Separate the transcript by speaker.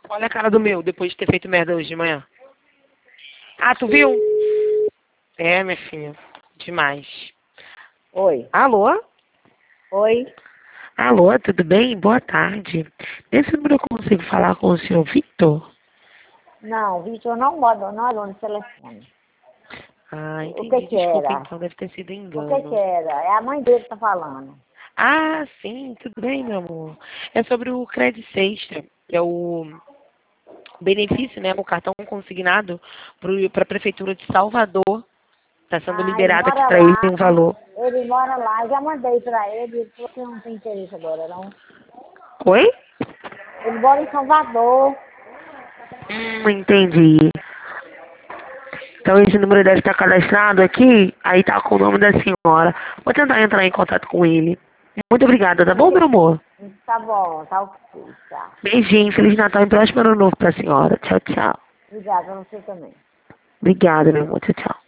Speaker 1: Olha a cara do meu, depois de ter feito merda hoje de manhã. Ah, tu viu? É, minha filha. Demais.
Speaker 2: Oi.
Speaker 1: Alô?
Speaker 2: Oi.
Speaker 1: Alô, tudo bem? Boa tarde. Nesse número eu consigo falar com o senhor Victor?
Speaker 2: Não, Vitor não mora, não era no telefone.
Speaker 1: Ah,
Speaker 2: O
Speaker 1: entendi.
Speaker 2: que
Speaker 1: Desculpa,
Speaker 2: era?
Speaker 1: então deve ter sido
Speaker 2: O que
Speaker 1: engano.
Speaker 2: era? É a mãe dele que tá falando.
Speaker 1: Ah, sim, tudo bem, meu amor. É sobre o Credit Sexta, que é o benefício, né? O cartão consignado para a Prefeitura de Salvador. Está sendo
Speaker 2: Ah, ele
Speaker 1: liberado aqui
Speaker 2: mora
Speaker 1: para ele
Speaker 2: lá.
Speaker 1: um valor.
Speaker 2: Ele mora lá. Eu já mandei pra ele. Ele falou que não tem interesse agora, não.
Speaker 1: Oi?
Speaker 2: Ele mora em Salvador.
Speaker 1: Entendi. Então esse número deve estar cadastrado aqui, aí tá com o nome da senhora. Vou tentar entrar em contato com ele. Muito obrigada, tá bom, meu amor?
Speaker 2: Tá bom, tá ok, tá.
Speaker 1: Beijinho, Feliz Natal e próspero ano novo pra senhora. Tchau, tchau.
Speaker 2: Obrigada, você também.
Speaker 1: Obrigada, meu amor. Tchau, tchau.